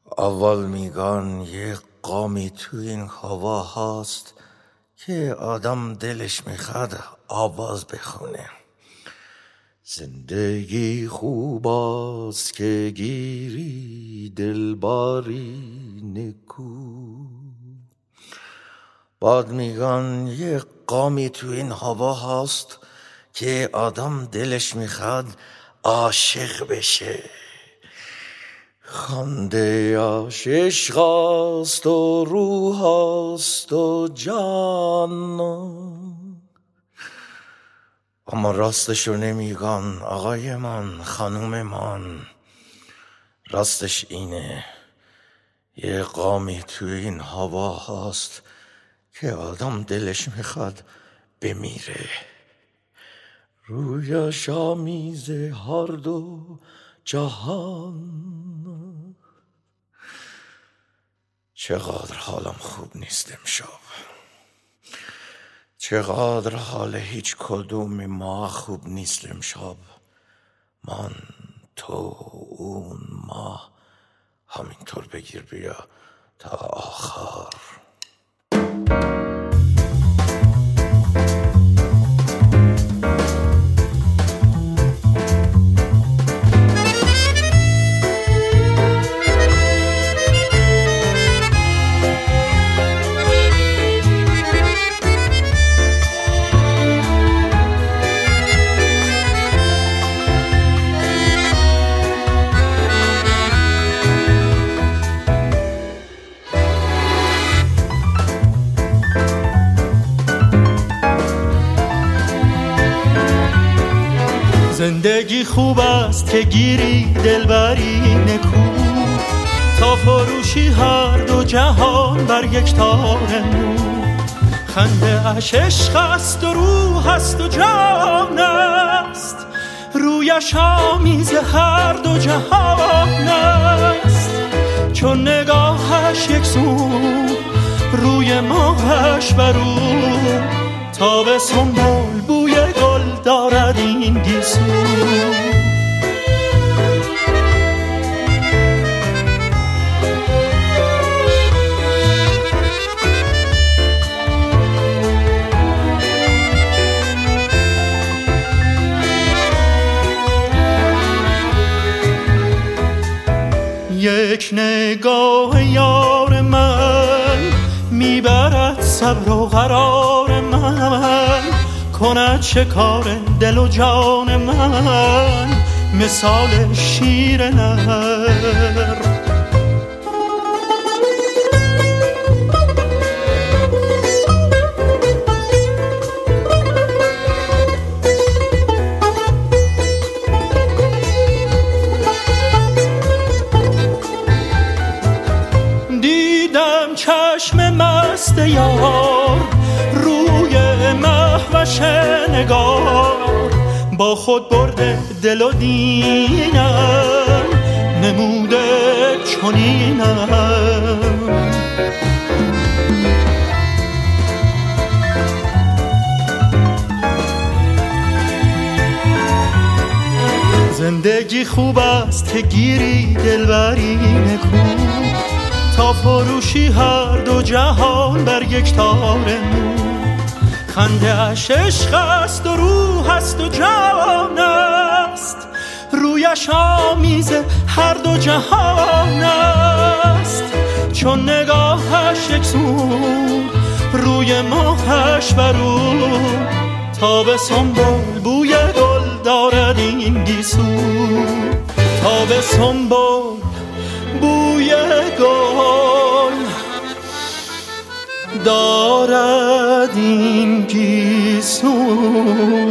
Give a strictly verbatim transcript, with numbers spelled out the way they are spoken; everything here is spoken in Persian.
اول میگن یه قامی تو این هوا هست که آدم دلش میخواد آواز بخونه. زندگی خوب است که گیری دلباری نکو. بعد میگن یه قامی تو این هوا هست که آدم دلش میخواد عاشق بشه. خنده عشق است و روح است و جان، اما راستشو نمیگن آقای من، خانوم من. راستش اینه یه قامی تو این هوا هست که آدم دلش میخواد بمیره. رویش آمیزه هر دو جهان. چقدر حالم خوب نیست امشب، چقدر حال هیچ کدوم ما خوب نیست امشب. من، تو، اون، ما، همینطور بگیر بیا تا آخر. زندگی خوب است که گیری دلبری نکو، تا فروشی هر دو جهان بر یک تار مو. خنده اش عشق است و روح است و جان است، رویش آمیز هر دو جهان است. چون نگاهش یک سو، روی ماهش برو. تابستون بول بوی گل دارد این گیسو. یک نگاه یار من میبرد صبر و قرار من، کند شکار دل و جان من مثال شیر نر. دیدم چشم مست یار روی مهوش نگار، با خود برده دل و دینم نموده چنینم. زندگی خوب است که گیری دلبری نکو، تا فروشی هر دو جهان بر یک تار مو. خنده اش عشق است و روح است و جان است، رویش آمیز هر دو جهان است. چون نگاهش یک سو، روی ماهش برو. تابستون بول بوی گل دارد این گیسو. تابستون بول بوی گل دارد این گیسو.